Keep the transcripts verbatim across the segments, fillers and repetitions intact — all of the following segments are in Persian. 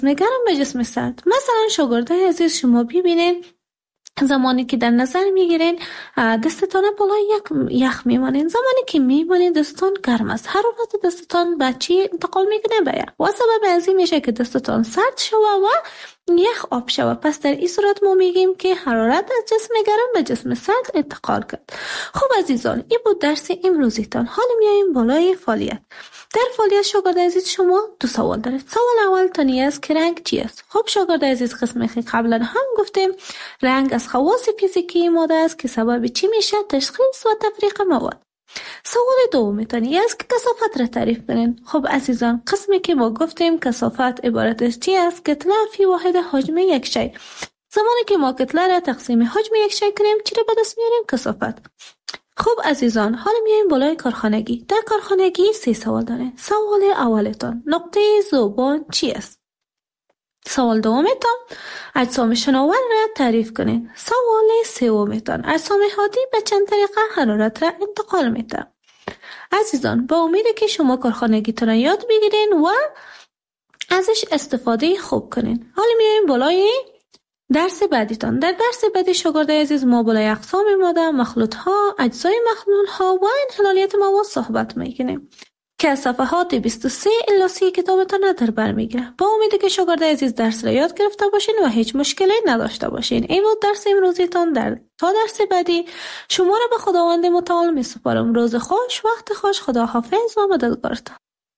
گرم به جسم سرد. مثلا شاگردای عزیز شما ببینید زمانی که در نظر میگیرین دستتان بالای یک یخ میمانین، زمانی که میمانین دستتان گرم است، حرارت دستتان به چی انتقال میکنه؟ به یخ. و سبب از این میشه که دستتان سرد شوه و یخ آب شوه. پس در این صورت ما میگیم که حرارت از جسم گرم به جسم سرد انتقال کرد. خب عزیزان، این بود درس امروزیتان. حالا میایم بالای فعالیت. در فعالیت شاگرد عزیز شما دو سوال دارید. سوال اول تانی است که رنگ چی است؟ خب شاگرد عزیز قسمی که قبلا هم گفتیم رنگ از خواص فیزیکی ماده است که سبب چی میشه؟ تشخیص و تفریق مواد. سوال دوم تانی است که کثافت را تعریف کنین. خب عزیزان، قسمی که ما گفتیم کثافت عبارت از چی است؟ کتله فی واحد حجم یک شی. زمانی که ما کتله را تقسیم حجم یک شی کنیم چی را به دست میاریم؟ کثافت. خب عزیزان، حالا میایم بالای کارخانگی. در کارخانگی سه سوال داریم. سوال اولتان نقطه ذوبان چی است؟ سوال دومتان اجسام شناور را تعریف کنین. سوال سومتان اجسام هادی به چند طریقه حرارت را انتقال میده. عزیزان، با امید که شما کارخانگیتون را یاد بگیرین و ازش استفاده خوب کنین. حالا میایم بالای درس بعدیتان. در درس بعدی شاگرد عزیز ما بالای اقسام ماده، مخلوط ها، اجزای مخلوط ها و انحلالیت مواد صحبت میکنیم که از صفحات بیست و سه الی سی کتابتان را در بر میگیره. با امیدی که شاگرد عزیز درس را یاد گرفته باشین و هیچ مشکلی نداشته باشین. این بود درس امروزیتان. در تا درس بعدی شما را به خداوند متعال میسپارم. روز خوش، وقت خوش، خدا حافظ و مددگارتان.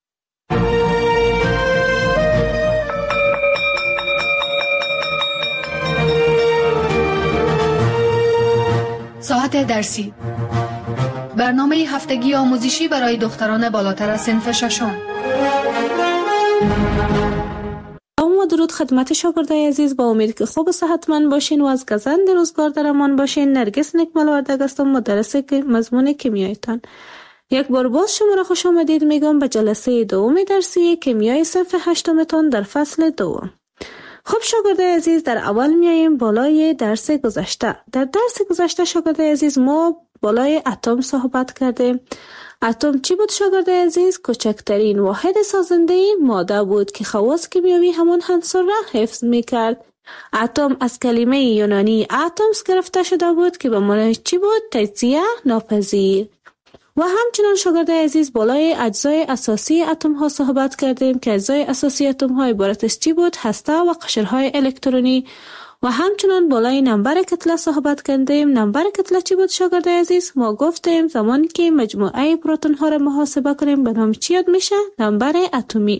ساعت درسی، برنامه هفتگی آموزشی برای دختران بالاتر از صنف ششم. اما درود خدمت شاگردای عزیز. با امید که خوب و صحتمند باشین و از گزند روزگار در امان باشین. نرگس نکمل وردگ هستم، مدرس مضمون کیمیایتان. یک بار باز شما را خوش آمدید میگم به جلسه دوم درسی کیمیای صنف هشتمتان در فصل دوم. خب شاگردای عزیز، در اول میاییم بالای درس گذشته. در درس گذشته شاگردای عزیز ما بالای اتم صحبت کردیم. اتم چی بود شاگردای عزیز؟ کوچکترین واحد سازنده ماده بود که خواص کیمیایی همان عنصر را حفظ میکرد. اتم از کلمه یونانی اتمس گرفته شده بود که به معنی چی بود؟ تجزیه ناپذیر. و همچنان شاگردای عزیز بالای اجزای اساسی اتم ها صحبت کردیم که اجزای اساسی اتم ها عبارت از چی بود؟ هسته و قشرهای الکترونی. و همچنان بالای نمبر کتله صحبت کردیم. نمبر کتله چی بود شاگردای عزیز؟ ما گفتیم زمانی که مجموعه پروتون ها را محاسبه کنیم به نام چی یاد میشه؟ نمبر اتمی.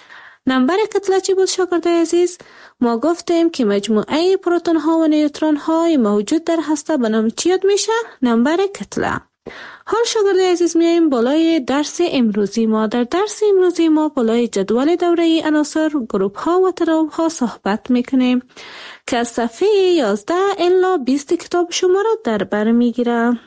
نمبر کتله چی بود شاگردای عزیز؟ ما گفتیم که مجموعه پروتون ها و نیوترون های موجود در هسته به نام چی یاد میشه؟ نمبر کتله. حال شاگرد عزیز میاییم بالای درس امروزی ما. در درس امروزی ما بالای جدول دوره عناصر، گروپ ها و ترابط ها صحبت میکنیم که از صفحه یازده الی بیست کتاب شما را در بر میگیره.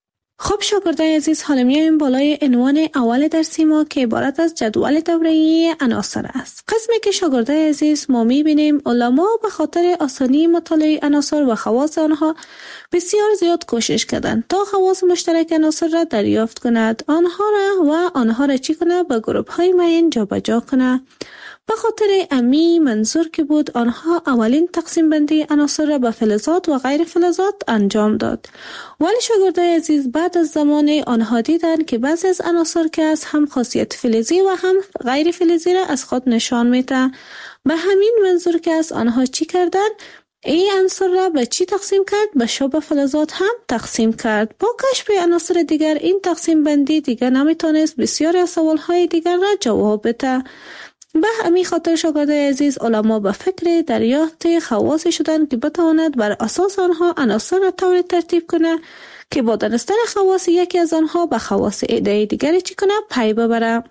خب شاگردای عزیز، حالا میاییم بالای عنوان اول درسی ما که عبارت از جدول دوره عناصر است. قسمی که شاگردای عزیز ما میبینیم علما به خاطر آسانی مطالعه عناصر و خواص آنها بسیار زیاد کوشش کردند تا خواص مشترک عناصر را دریافت کند، آنها را و آنها را چی کنه؟ به گروپ های معین جابجا کنه. به خاطر امی منظور که بود آنها اولین تقسیم بندی عناصر را به فلزات و غیر فلزات انجام داد. ولی شاگردای عزیز بعد از زمان آنها دیدند که بعضی از عناصر که از هم خاصیت فلزی و هم غیر فلزی را از خود نشان میده. به همین منظور که از آنها چی کردند؟ این عنصر را به چی تقسیم کرد؟ به شبه فلزات هم تقسیم کرد. با کشف عناصر دیگر این تقسیم بندی دیگر نمیتونست بسیاری از سوالهای دیگر را جواب بده. به همین خاطر شاگردای عزیز علما به فکر دریافت خواص شدند که بتواند بر اساس آنها عناصر را طوری ترتیب کنه که با دانستن خواص یکی از آنها به خواص ایده دیگری چی کنه؟ پی ببره.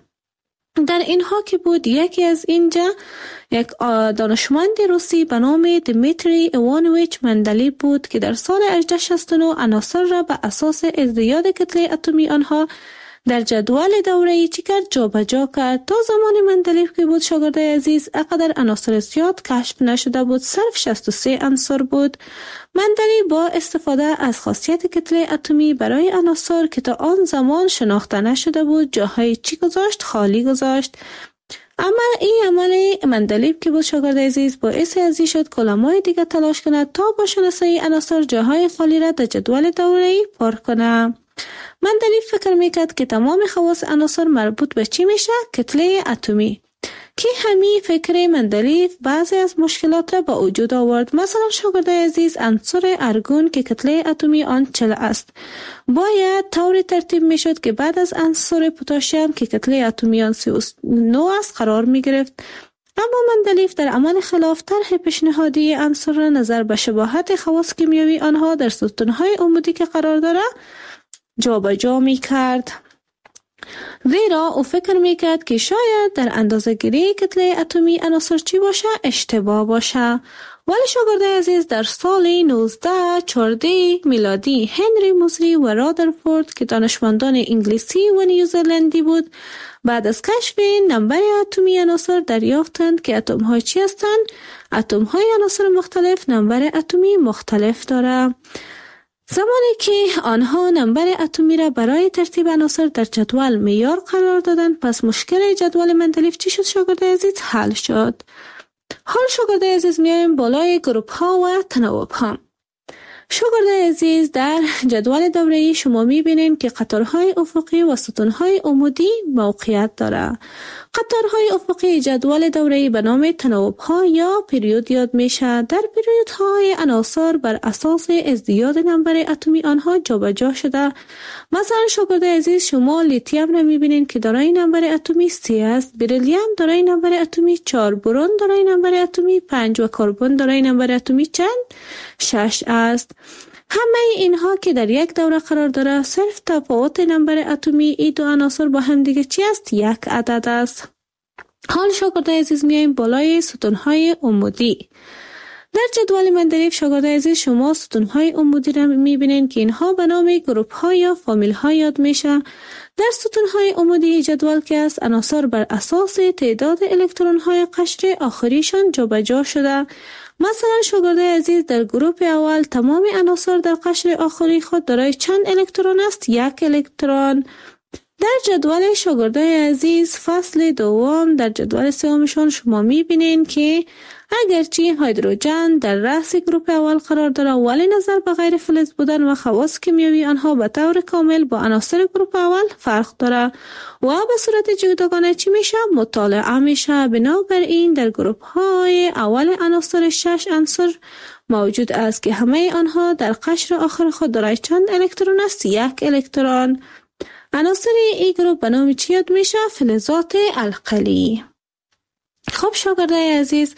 در اینها که بود یکی از اینجا یک دانشمند روسی به نام دیمیتری ایوانویچ مندلیف بود که در سال هجده شصت و نه عناصر را به اساس ازدیاد کتله اتمی آنها در جدول دوره‌ای چی کرد؟ جابجا کرد. تا زمان مندلیف که بود شاگردای عزیز اقدر عناصر زیاد کشف نشده بود، صرف شصت و سه عنصر بود. مندلیف با استفاده از خاصیت کتله اتمی برای عناصر که تا آن زمان شناخته نشده بود جاهای چی گذاشت؟ خالی گذاشت. اما این عمل مندلیف که بود شاگرد عزیز باعث ازی شد که علمای دیگه تلاش کند تا با شناسایی عناصر جاهای خالی را در جدول دوره‌ای پر کنه. مندلیف فکر میکرد که تمام خواص عناصر مربوط به چی میشه؟ کتله اتمی. که همین فکر مندلیف بعضی از مشکلات را با وجود آورد. مثلا شاگرد عزیز عنصر ارگون که کتله اتمی آن چهل است باید طوری ترتیب میشد که بعد از عنصر پتاسیم که کتله اتمی آن سی و نه است قرار می گرفت. اما مندلیف در عمل خلاف طرح پیشنهادی عنصر را نظر به شباهت خواص کیمیایی آنها در ستونهای عمودی که قرار داره جابجا می کرد. زیرا او فکر میکرد که شاید در اندازه گیری کتله اتمی عناصر چی باشه اشتباه باشه. ولی شاگرد عزیز در سال نوزده چهارده میلادی هنری موزری و رادرفورد که دانشمندان انگلیسی و نیوزلندی بود بعد از کشف نمبر اتمی عناصر دریافتند که اتم های چی هستند؟ اتم های عناصر مختلف نمبر اتمی مختلف داره. زمانی که آنها نمبر اتمی را برای ترتیب عناصر در جدول معیار قرار دادند پس مشکل جدول مندلیف چی شد شاگرد عزیز؟ حل شد. حال شاگرد عزیز میایم بالای گروپ ها و تناوب ها. شاگرد عزیز در جدول دوره‌ای شما میبینید که قطارهای افقی و ستونهای عمودی موقعیت داره. قطارهای افقی جدول دوره‌ای به نام تناوب ها یا پریود یاد میشه. در پریود های عناصر بر اساس ازدیاد نمبر اتمی آنها جابجا شده. مثلا شاگرد عزیز شما لیتیم را میبینید که دارای نمبر اتمی سی است، بریلیوم دارای نمبر اتمی چهار، برون دارای نمبر اتمی پنج و کربن دارای نمبر اتمی چند؟ شش است. همه اینها که در یک دوره قرار داره صرف تفاوت نمبر اتمی ای دو عناصر با هم دیگه چی است؟ یک عدد است. حال شاگرد عزیز میایم بالای ستونهای عمودی. در جدول مندلیف شاگرد عزیز شما ستونهای عمودی را میبینید که اینها به نام گروپ ها یا فامیل ها یاد میشه. در ستونهای عمودی جدول که است عناصر بر اساس تعداد الکترون های قشر آخریشان جابجا شده. مثلا شاگرد عزیز در گروپ اول تمام عناصر در قشر آخری خود دارای چند الکترون است؟ یک الکترون. در جدول شاگرد عزیز فصل دوم در جدول سومشان شما میبینید که اگرچه هیدروژن در رأس گروپ اول قرار داره ولی نظر به غیر فلز بودن و خواص کیمیایی آنها به طور کامل با عناصر گروپ اول فرق داره و به صورت جداگانه چی میشه؟ مطالعه میشه. بنابراین در گروپ های اول عناصر شش عنصر موجود است که همه آنها در قشر آخر خود دارای چند الکترون است؟ یک الکترون. عناصر این گروپ به نام چی یاد میشه؟ فلزات القلی. خب شاگرد عزیز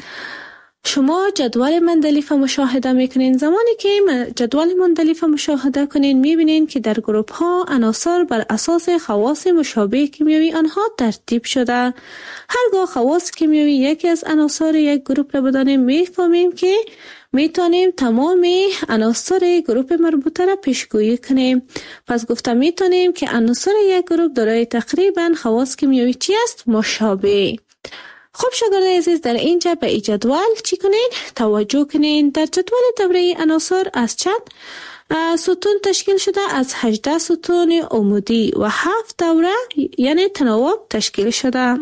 شما جدول مندلیف مشاهده میکنین. زمانی که جدول مندلیف مشاهده کنین میبینین که در گروپ ها عناصر بر اساس خواص مشابه کیمیایی آنها ترتیب شده. هرگاه خواص کیمیایی یکی از عناصر یک گروپ را بدانیم میفهمیم که میتونیم تمام عناصر گروپ مربوطه را پیشگویی کنیم. پس گفتم میتونیم که عناصر یک گروپ دارای تقریبا خواص کیمیایی چی است؟ مشابه. خب شاگرد عزیز در اینجا به این جدول چی کنین؟ توجه کنین. در جدول دوره عناصر از چند ستون تشکیل شده؟ از هجده ستون عمودی و هفت دوره یعنی تناوب تشکیل شده.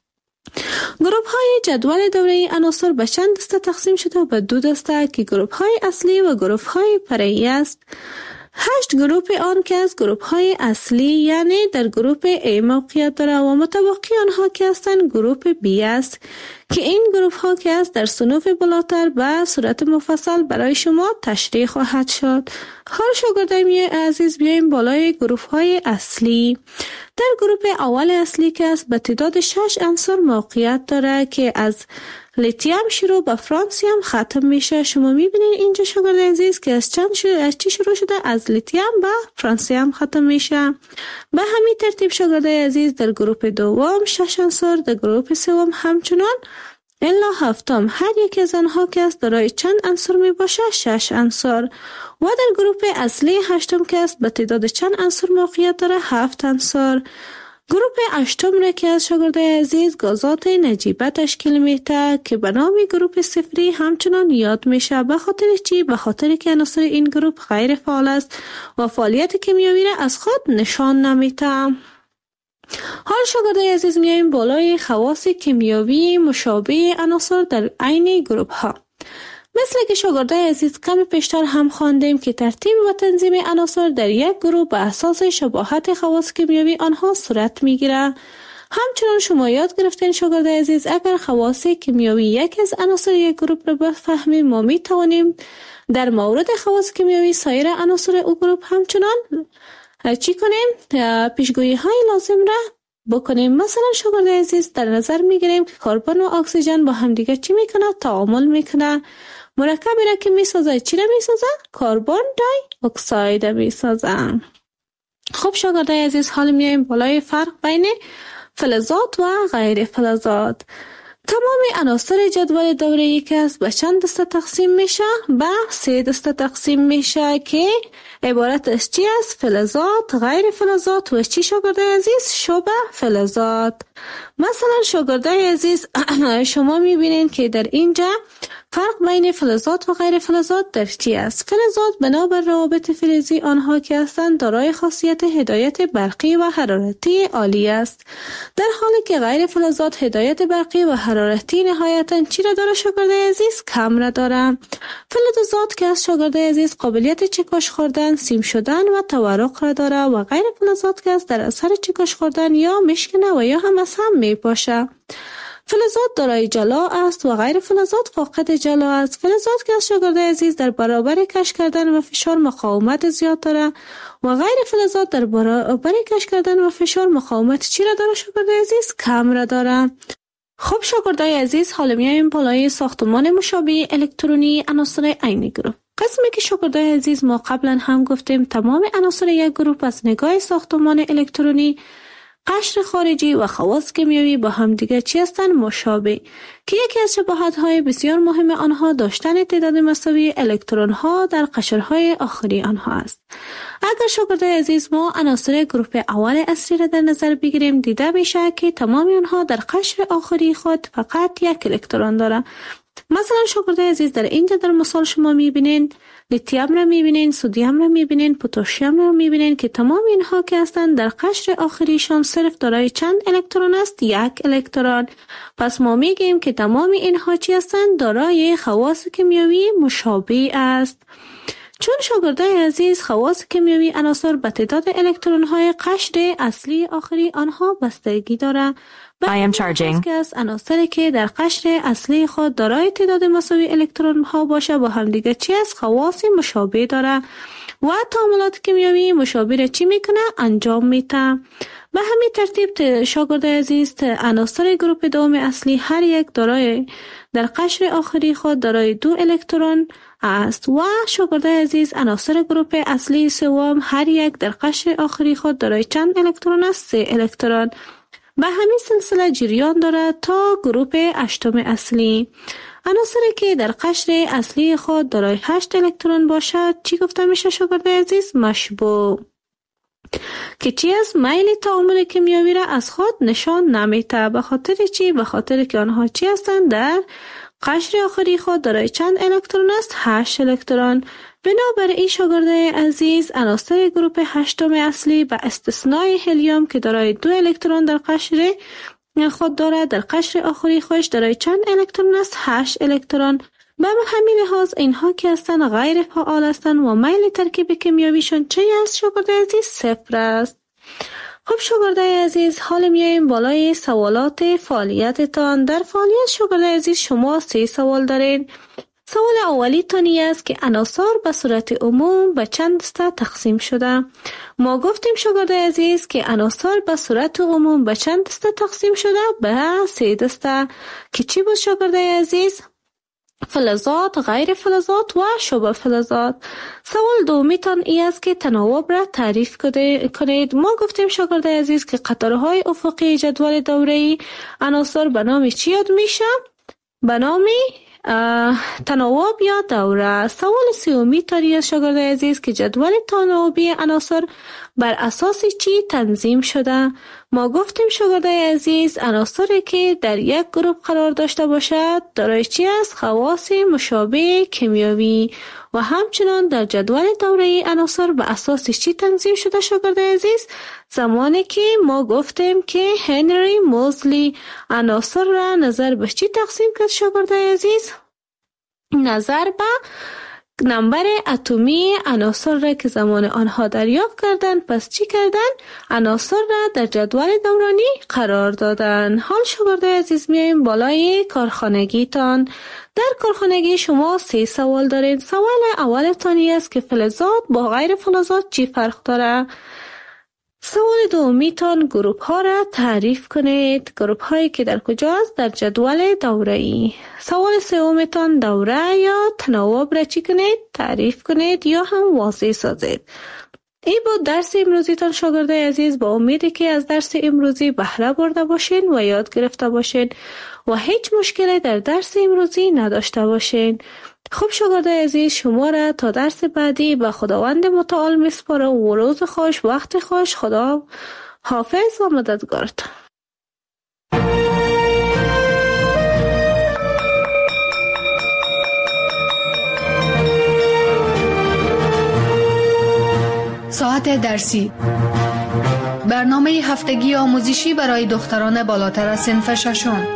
گروپ های جدول دوره عناصر به چند دسته تقسیم شده؟ به دو دسته که گروپ های اصلی و گروپ های فرعی است. هشت گروپ آن که از گروپ های اصلی یعنی در گروپ A موقعیت داره و متبقی آنها که هستند گروپ B است که این گروپ ها که است در صنوف بالاتر به صورت مفصل برای شما تشریح خواهد شد. حال شاگردان عزیز بیایم بالای گروپ های اصلی. در گروپ اول اصلی که است به تعداد شش عنصر موقعیت داره که از لیتیم شروع به فرانسیم ختم میشه. شما میبینید اینجا شاگرد عزیز که از چند شروع از چی شروع شده؟ از لیتیم به فرانسیم ختم میشه. به همین ترتیب شاگرد عزیز در گروپ دوم شش عنصر، در گروپ سوم همچنان الا هفتم هر یک از آنها که است دارای چند عنصر می باشه؟ شش عنصر. و در گروپ اصلی هشتم که است به تعداد چند عنصر موقعیت داره؟ هفت عنصر. گروپ هشتم را که از شاگرد عزیز گازات نجیبه تشکیل میده که به نام گروپ صفری همچنان یاد میشه. به خاطر چی؟ به خاطر که عناصر این گروپ غیر فعال است و فعالیت کیمیایی را از خود نشان نمیده. حال شاگردای عزیز میایم بالای خواص کیمیاوی مشابه عناصر در عین گروه ها. مثل که شاگردای عزیز کم پیشتر هم خواندیم که ترتیب و تنظیم عناصر در یک گروه به اساس شباهت خواص کیمیاوی آنها صورت میگیره. همچنان شما یاد گرفتین شاگردای عزیز اگر خواص کیمیاوی یک از عناصر یک گروه را بفهمیم ما می توانیم در مورد خواص کیمیاوی سایر عناصر او گروه همچنان چی کنیم؟ پیشگویی های لازم را بکنیم. مثلا شاگردای عزیز در نظر میگیریم که کربن و اکسیژن با هم دیگه چی میکنه؟ تعامل میکنه. مرکبی را که میسازه چی را میسازه؟ کربن دای اکساید میسازه. خب شاگردای عزیز حال میایم بالای فرق بین فلزات و غیر فلزات. تمام عناصر جدول دوره‌ای که است به چند دسته تقسیم میشه؟ به سه دسته تقسیم میشه که عبارت از چی است؟ فلزات، غیر فلزات و چی شاگردای عزیز؟ شبه فلزات. مثلا شاگردای عزیز شما میبینین که در اینجا فرق بین فلزات و غیر فلزات در چی است؟ فلزات بنابر روابط فلزی آنها که هستند دارای خاصیت هدایت برقی و حرارتی عالی است، در حالی که غیر فلزات هدایت برقی و حرارتی نهایتاً چی را داره شاگردای عزیز؟ کم را داره. فلزات که از شاگردای عزیز قابلیت چکش خوردن، سیم شدن و تورق را داره و غیر فلزات که از در اثر چکش خوردن یا میشکنه و یا هم از هم میپاشه. فلزات دارای جلا است و غیر فلزات فاقد جلا است. فلزات که از شاگردای عزیز در برابر کش کردن و فشار مقاومت زیاد داره و غیر فلزات در برابر کش کردن و فشار مقاومت چی را داره شاگردای عزیز؟ کم را داره. خب شاگردای عزیز حالا میایم بالای ساختمان مشابه الکترونی عناصر عین گروه. قسمی که شاگردای عزیز ما قبلا هم گفتیم تمام عناصر یک گروه از نگاه ساختمان الکترونی، قشر خارجی و خواص کیمیایی با هم دیگر چی هستند؟ مشابه، که یکی از شباهت‌های بسیار مهم آنها داشتن تعداد مساوی الکترون‌ها در قشرهای آخری آنها است. اگر شاگردای عزیز ما عناصر گروه اول اصلی را در نظر بگیریم دیده میشه که تمام آنها در قشر آخری خود فقط یک الکترون داره. مثلا شاگردای عزیز در اینجا در مثال شما میبینین لیتیوم را میبینین، سدیم را میبینین، پتاسیم را میبینین که تمام اینها که هستند در قشر آخریشان صرف دارای چند الکترون است؟ یک الکترون. پس ما میگیم که تمام اینها چی هستند؟ دارای خواص کیمیایی مشابه است. چون شاگردای عزیز خواص کیمیایی عناصر به تعداد الکترون های قشر اصلی آخری آنها بستگی داره. I am charging. که از عناصری که در قشر اصلی خود دارای تعداد مساوی الکترون ها باشه با هم دیگه چی است؟ خواص مشابه داره و تعاملات کیمیایی مشابه را چی میکنه؟ انجام میده. به همین ترتیب شاگردای عزیز عناصر گروه دوم اصلی هر یک دارای در قشر آخری خود دارای دو الکترون است و شاگردای عزیز عناصر گروه اصلی سوم هر یک در قشر آخری خود دارای چند الکترون است؟ سه الکترون. به همین سلسله جریان داره تا گروه هشتم اصلی. عناصری که در قشر اصلی خود دارای هشت الکترون باشد چی گفته میشه شاگردای عزیز؟ مشبوع، که چی از میل تعامل کیمیایی را از خود نشان نمیده. به خاطر چی؟ به خاطر که آنها چی هستند؟ در قشر آخری خود دارای چند الکترون است؟ هشت الکترون. بنابراین شاگردای عزیز عناصر گروه هشتم اصلی به استثنای هلیوم که دارای دو الکترون در قشر خود دارد در قشر آخری خودش دارای چند الکترون است؟ هشت الکترون. به همین لحاظ اینها که هستند غیر فعال هستند و میل ترکیب کیمیاییشون چه است شاگردای عزیز؟ صفر است. خب شاگردای عزیز حالا میایم بالای سوالات فعالیتتان. در فعالیت شاگردای عزیز شما سه سوال دارین. سوال اولی تانی است که عناصر به صورت عموم به چند دسته تقسیم شده. ما گفتیم شاگردای عزیز که عناصر به صورت عموم به چند دسته تقسیم شده؟ به سه دسته، که چی بود شاگردای عزیز؟ فلزات، غیر فلزات و شبه فلزات. سوال دومی تان ای است که تناوب را تعریف کنید. ما گفتیم شاگردای عزیز که قطارهای افقی جدول دوره‌ای عناصر به نام چی یاد میشه؟ به نام تناوب یا دوره. سوال سومی تانی است شاگردای عزیز که جدول تناوبی عناصر بر اساس چی تنظیم شده؟ ما گفتیم شاگردای عزیز عناصری که در یک گروه قرار داشته باشد دارای چی است؟ خواص مشابه کیمیایی و همچنان در جدول دوره‌ای عناصر به اساس چی تنظیم شده شاگرد عزیز؟ زمانی که ما گفتیم که هنری موزلی عناصر را نظر به چی تقسیم کرد شاگرد عزیز؟ نظر به نمبر اتمی عناصر را که زمان آنها دریافت کردند. پس چی کردن؟ عناصر را در جدول دورانی قرار دادن. حال شاگرد عزیز میایم بالای کارخانگیتان. در کارخانگی شما سه سوال دارید. سوال اولتانی است که فلزات با غیر فلزات چی فرق داره؟ سوال دومیتان گروپ ها را تعریف کنید. گروپ هایی که در کجاست؟ در جدول دوره‌ای. سوال سومیتان دوره یا تناوب را چی کنید؟ تعریف کنید یا هم واضح سازید. این بود درس امروزیتان شاگرد عزیز. با امیدی که از درس امروزی بهره برده باشین و یاد گرفته باشین و هیچ مشکلی در درس امروزی نداشته باشین. خب شاگرد عزیز، شما را تا درس بعدی به خداوند متعال میسپارم و روز خوش، وقت خوش. خدا حافظ و مددگارتان. ساعت درسی، برنامه هفتگی آموزشی برای دختران بالاتر از صنف ششم.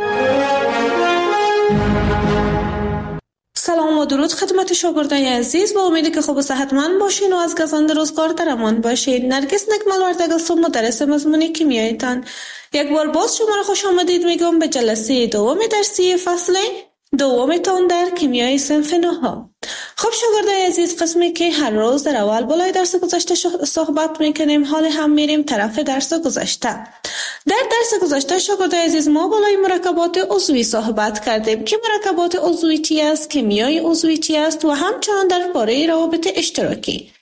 سلام و درود خدمت شاگردای عزیز. با امیدی که خوب و صحتمند باشین و از گزند روزگار در امان باشین. نرگس نکمل وردگستم مدرس مضمون کیمیایتان. یک بار باز شما را خوش آمدید میگم به جلسه دوم درسی فصل دومتان در کیمیای صنف نهم. خب شاگردای عزیز، قسمی که هر روز در اول بالای درس گذشته صحبت میکنیم، حال هم میریم طرف درس گذشته. در درس گذشته شاگردای عزیز ما بالای مرکبات عضوی صحبت کردیم که مرکبات عضوی چی است، کیمیای عضوی چی است و همچنان درباره روابط اشتراکی.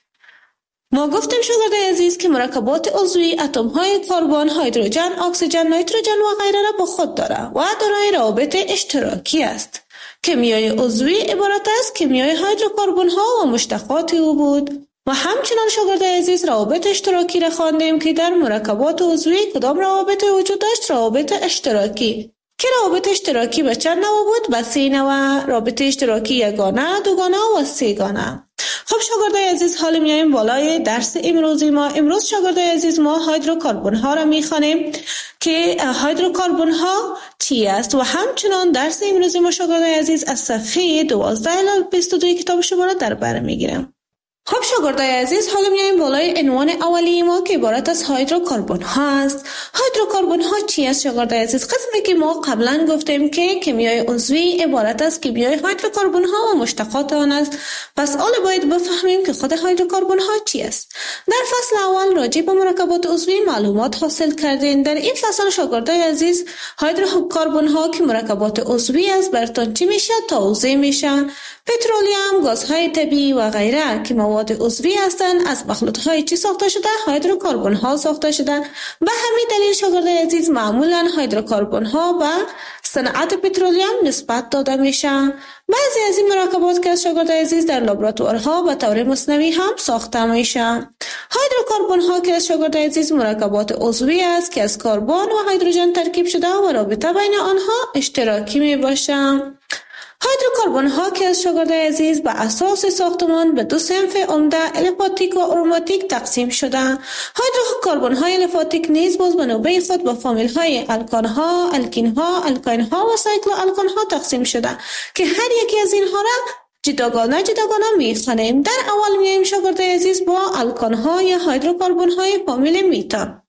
ما گفتیم شاگردای عزیز که مرکبات عضوی اتم های کربن، هیدروژن، اکسیژن، نیتروژن و غیره را با خود داره و دارای روابط اشتراکی است. کیمیای عضوی عبارت است کیمیای هیدروکربن ها و مشتقات او بود. و همچنان شاگردای عزیز روابط اشتراکی را خواندیم که در مرکبات عضوی کدام روابط وجود داشت؟ روابط اشتراکی. که روابط اشتراکی به چند نوع بود؟ به سه نوع. رابطه اشتراکی یگانه، دوگانه و سه‌گانه. خب شاگردای عزیز، حالا میایم بالای درس امروزی ما. امروز شاگردای عزیز ما هیدروکربن ها را میخوانیم که هیدروکربن ها چی است و همچنان درس امروزی ما شاگردای عزیز از صفحه دوازده الی بیست و دو کتاب شما را در بر میگیرم. خب شاگردای عزیز، حالا میایم بالای عنوان اولی ما که عبارت از هیدروکربن ها است. هیدروکربن ها چی است شاگردای عزیز؟ قسمی که ما قبلا گفتیم که کیمیای عضوی عبارت از کیمیای هیدروکربن ها و مشتقات آن است. پس حالا باید بفهمیم که خود هیدروکربن ها چی است. در فصل اول راجع به مرکبات عضوی معلومات حاصل کردین. در این فصل شاگردای عزیز هیدروکربن ها که مرکبات عضوی است براتون چی میشه؟ توضیح میشه. پترولیوم، گازهای طبیعی و غیره که مواد عضوی هستند از مخلوطهای چی ساخته شده؟ هیدروکربن ها ساخته شده. به همین دلیل شاگردای عزیز معمولا هیدروکربن ها به صنعت پترولیوم نسبت داده میشه. بعضی از این مرکبات که از شاگردای عزیز در لابراتوارها به طور مصنوعی هم ساخته میشه. هیدروکربن ها که از شاگردای عزیز مرکبات عضوی است که از کربن و هیدروژن ترکیب شده و رابطه بین آنها اشتراکی می باشه. هیدروکربن ها که از شاگردای عزیز به اساس ساختمان به دو صنف عمده الیفاتیک و آروماتیک تقسیم شده. هیدروکربن های الیفاتیک نیز باز به نوبه خود به فامیل های الکان ها، الکین ها، الکاین ها و سایکلو الکان ها تقسیم شده که هر یکی از اینها را جداگانه جداگانه میخوانیم. در اول میایم شاگردای عزیز با الکان ها یا هیدروکربن های فامیل میتان.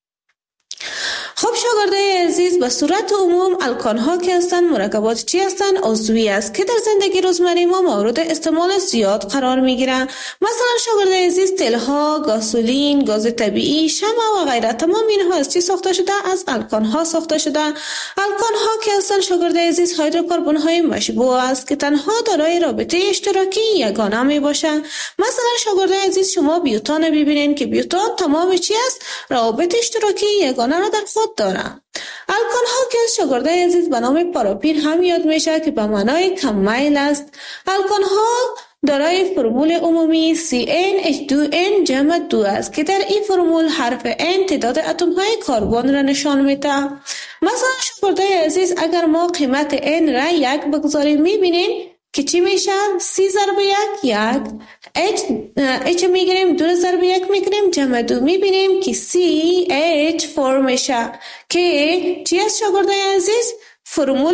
خب شاگردای عزیز، به صورت عموم الکان ها که هستند مرکبات چی هستند؟ عضوی است که در زندگی روزمره ما مورد استعمال زیاد قرار میگیرن. مثلا شاگردای عزیز تل ها، گازولین، گاز طبیعی، شمع و غیره تمام اینها از چی ساخته شده؟ از الکان ها ساخته شده. الکان ها که هستند شاگردای عزیز هیدروکربن های مشبوع است که تنها دارای رابطه اشتراکی یگانه می باشند. مثلا شاگردای عزیز شما بیوتان ببینید که بیوتان تمام چی است؟ روابط اشتراکی یگانه را در خود دارند. الکان ها که از شاگردای عزیز به نام پاراپین هم یاد میشه که به معنای کم میل است. الکان ها دارای فرمول عمومی سی ان اچ دو ان جمع دو است که در این فرمول حرف N تعداد اتم های کربن را نشان میده. مثلا شاگردای عزیز اگر ما قیمت N را یک بگذاریم میبینیم که چی میشه؟ سی ضرب یک یک. اچ اچ میگیریم، دو ضرب یک میگیریم، جمع دو میبینیم که سی اچ فور میشه که چی است شاگردای عزیز؟ فرمول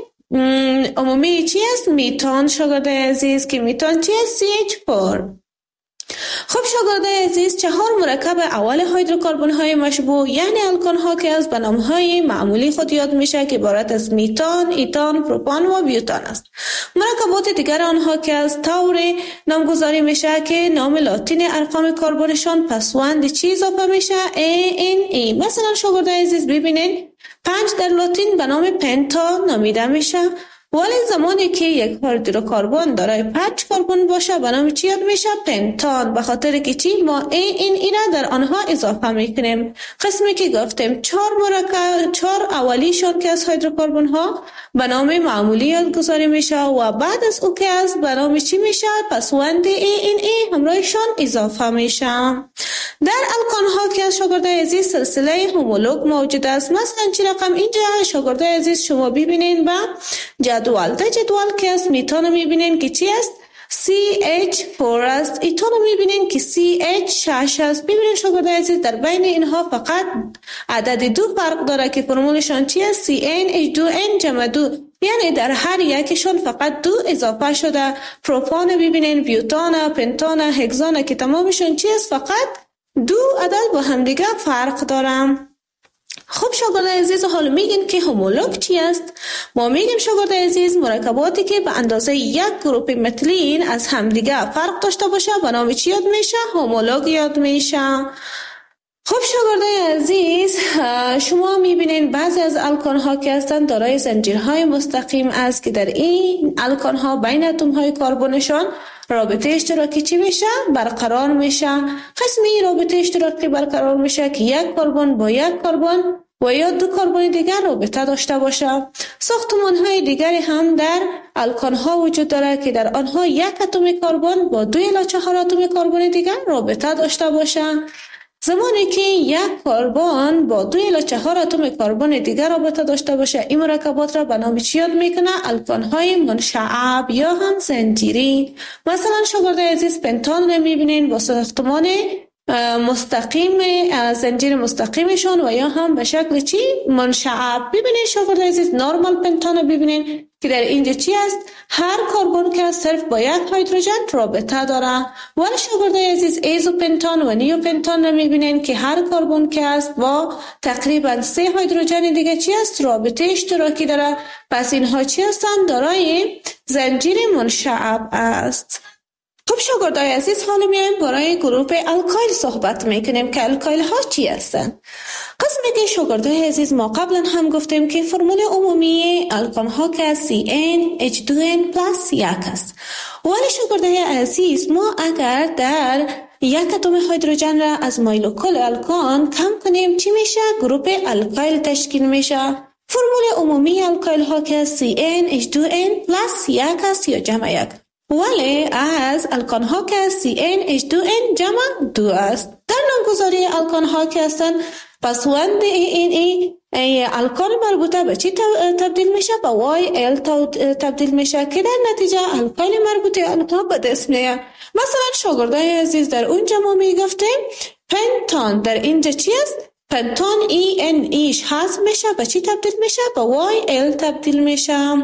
عمومی چی است؟ میتان شاگردای عزیز، که میتان چی است؟ سی اچ فور. خب شاگردای عزیز، چهار مرکب اول هیدروکربن های مشبوع یعنی الکان ها که از به نام های معمولی خود یاد میشه که عبارت از میتان، ایتان، پروپان و بیوتان است. مرکبات دیگر آنها که از طور نامگذاری میشه که نام لاتین ارقام کربنشان پسوند چی اضافه میشه؟ ای ان ای. مثلا شاگردای عزیز ببینید پنج در لاتین به نام پنتا نامیده میشه، ولی زمانی که یک هیدروکربن دارای پنج کربن باشه به نام چی یاد میشه؟ پنتان. به خاطر که چی؟ ما ای این ای را در آنها اضافه میکنیم. قسمی که گفتیم چهار مرکب، چهار اولیشون که از هیدروکربن ها به نام معمولی یادگذاری میشه و بعد از او که از به نام چی میشه؟ پسوند ای این ای همراهشان اضافه میشه. در الکان ها که از شاگردای عزیز سلسله هومولوگ موجود است. مثلا چی رقم اینجا شاگردای عزیز شما ببینین با جدول. در جدول که از میتان میبینین که چی است؟ سی اچ فور است. ایتان میبینین که سی اچ شش است. ببینین شاگردای عزیز در بین اینها فقط عدد دو فرق داره که فرمولشان چی است؟ سی ان اچ دو ان جمع دو، یعنی در هر یکشون فقط دو اضافه شده. پروپان ببینین، بیوتان، پنتان، هگزان که تمامشون چی است؟ فقط دو عدد با هم دیگه فرق دارم. خب شاگردای عزیز، حالا میگین که هومولوگ چی است؟ ما میگیم شاگردای عزیز مرکباتی که به اندازه یک گروپ متلین از همدیگه فرق داشته باشه به نام چی یاد میشه؟ هومولوگ یاد میشه. خب شاگردای عزیز، شما میبینین بعضی از الکان ها که هستند دارای زنجیرهای مستقیم است که در این الکان ها بین اتم های کربنشان رابطه اشتراکی چی میشه؟ برقرار میشه. قسمی رابطه اشتراکی برقرار میشه که یک کربن با یک کربن و یا دو کربن دیگر رابطه داشته باشه. ساختمان های دیگری هم در الکان ها وجود داره که در آنها یک اتم کربن با دو الی چهار اتم کربن دیگر رابطه داشته باشه. زمانی که یک کربن با دو الی چهار اتم کربن دیگر رابطه داشته باشه، این مرکبات را به نام چی یاد میکنه؟ الکان های منشعب یا هم زنجیری. مثلا شاگردای عزیز پنتان را میبینین با ساختمان مستقیم، زنجیر مستقیمشون و یا هم به شکل چی؟ منشعب. ببینین شاگردای عزیز نورمال پنتان رو ببینین که در اینجا چی است؟ هر کربن که صرف با یک هیدروژن رابطه داره. ولی شاگردای عزیز ایزوپنتان و نیوپنتان رو میبینین که هر کربن که است با تقریبا سه هیدروژن دیگه چی است؟ رابطه اشتراکی داره. پس اینها چی هستند؟ دارای زنجیر منشعب است. خب شاگردای عزیز، حالا میایم برای گروه الکایل صحبت میکنیم که الکایل ها چی هستند. قسمی که شاگردای عزیز ما قبلا هم گفتیم که فرمول عمومی الکان ها که سی ان اچ دو ان پلاس یک است. ولی شاگردای عزیز ما اگر در یک اتم هیدروژن را از مایلوکل الکان کم کنیم چی میشه؟ گروه الکایل تشکیل میشه. فرمول عمومی الکایل ها که سی ان اچ دو ان پلاس یک است یا جمع یک. ولی از الکان ها که سی ان اچ دو ان جمع دو است. در نامگذاری الکان ها که هستند پسوند ای ان ای ای الکان مربوطه به چی تبدیل میشه؟ به وای ال تبدیل میشه که در نتیجه الکایل مربوطه آنها به دست میاد. مثلا شاگردای عزیز در اونجا ما میگفتیم پنتان، در اینجا چی است؟ پنتان ای ان ایش حذف میشه، به چی تبدیل میشه؟ به وای ال تبدیل میشه.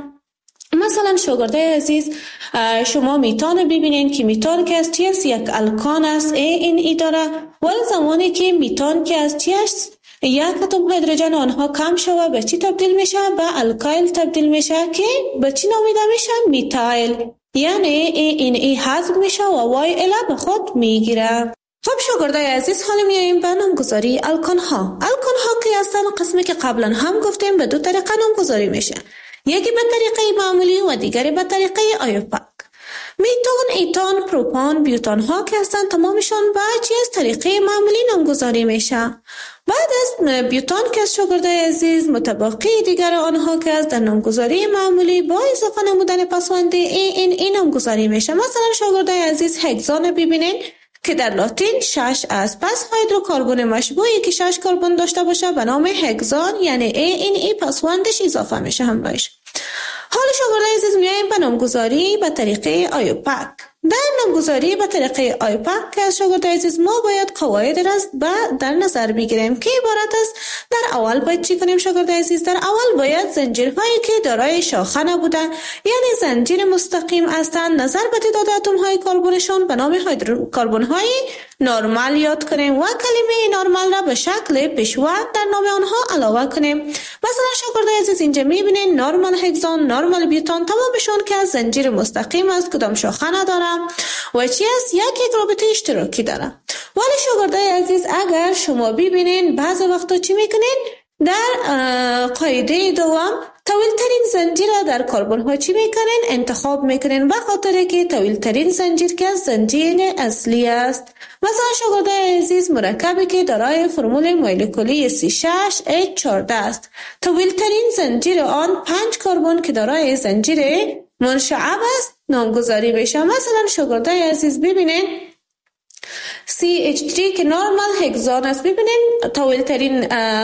مثلا شاگردای عزیز شما میتان ببینین که میتان که از چی است؟ یک الکان است، ای این ای داره. ولی زمانی که میتان که از چی است؟ یک اتم هیدروژن آنها کم شوه به چی تبدیل میشه؟ به الکایل تبدیل میشه که به چی نامیده میشه؟ میتایل. یعنی ای این ای حذف میشه و وای ال به خود میگیره. خب شاگردای عزیز، حالا میاییم به نامگذاری الکان ها. الکان ها که هستن قسمی که قبلا هم گفتیم به دو طریقه نامگذاری میشه. یکی به طریقه معمولی و دیگری به طریقه آیوپاک. میتان، ایتان، پروپان، بیوتان ها که هستن تمامشان با چی از طریقه معمولی نامگذاری میشه. بعد از بیوتان که از شاگردای عزیز متبقی دیگر آنها که از در نامگذاری معمولی با اضافه نمودن پسوند ای این ای نامگذاری میشه. مثلا شاگردای عزیز هگزان ببینین که در لاتین شش است. پس هیدروکربن مشبوعی که شش کربن داشته باشه به نام هگزان، یعنی ای این ای پسوندش اضافه میشه همراهش. حال شاگردان عزیز میایم به نامگذاری به طریقه آیوپک. در نامگذاری به طریقه آیوپک که از شاگردان عزیز ما باید قواعد را در نظر بگیریم که عبارت است. در اول باید چی کنیم شاگردان عزیز؟ در اول باید زنجیرهایی که دارای شاخه نبوده یعنی زنجیر مستقیم هستند نظر به تعداد اتم های کربنشان به نام هیدروکربن های نرمال یاد کنیم و کلمه نرمال را به شکل پیشوا در نام آنها علاوه کنیم. مثلا شاگردان عزیز اینجا میبینید نرمال هگزان، نرمال بیوتان تمامشون که از زنجیر مستقیم است، کدام شاخه نداره و چی است؟ یک یک رابطه اشتراکی داره. ولی شاگردان عزیز اگر شما ببینین بعضی وقتا چی میکنین؟ در قاعده دوم طویل ترین زنجیر در کربن ها چی میکنین؟ انتخاب میکنین به خاطر که طویل ترین زنجیر که زنجیر اصلی است. مثلا شاگردان عزیز مرکبی که دارای فرمول مولکولی سی و شش اچ چهارده است، طویل ترین زنجیر آن پنج کربن که دارای زنجیر منشعب است نامگذاری بشه. مثلا شاگردان عزیز ببینین سی اچ تری که نرمال هگزان است، ببینیم طویل ترین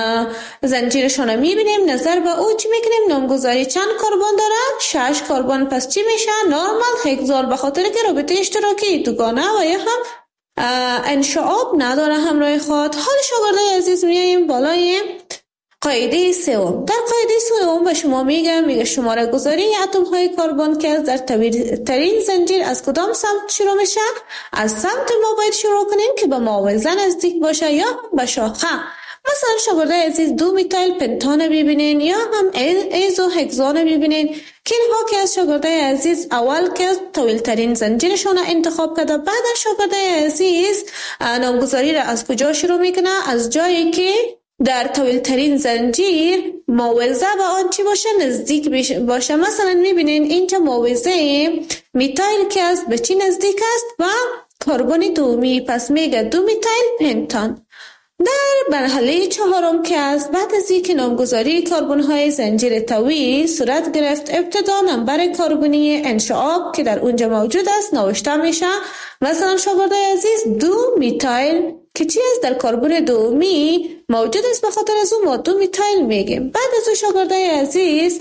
زنجیرشون میبینیم، نظر به او چی میکنیم؟ نامگذاری چند کربن داره؟ شش کربن. پس چی میشه؟ نرمال هگزان، به خاطر که رابطه اشتراکی دوگانه و یا هم انشعاب نداره همراه خود. حال شاگردان عزیز میاییم بالای قاعده سوم. در قاعده سوم به شما میگم میگه شماره گذاری اتم های کربن که در طویل ترین زنجیر از کدام سمت شروع میشه؟ از سمت ما باید شروع کنیم که به معاوضه نزدیک باشه یا هم به شاخه. مثلا شاگردان عزیز دو میتایل پنتان ببینین یا هم ایزو هگزان ببینین که اینها که از شاگردان عزیز اول که طویل ترین زنجیرشون انتخاب کرده، بعد از شاگردان عزیز نامگذاری را از کجا شروع میکنه؟ از جایی که در طویل ترین زنجیر معاوضه به آن چی باشه؟ نزدیک باشه. مثلا میبینین اینجا معاوضه میتایل که است به چی نزدیک است؟ و کربن دومی، پس میگه دو میتایل پنتان. در مرحله چهارم که است بعد از اینکه نامگذاری کربن های زنجیر طویل صورت گرفت، ابتدا نمبر کربنی انشعاب که در اونجا موجود است نوشته میشه. مثلا شاگردان عزیز دو میتایل که چی است؟ در کربن دومی موجود است، به خاطر از اون ما دو میتایل میگیم. بعد از اون شاگردان عزیز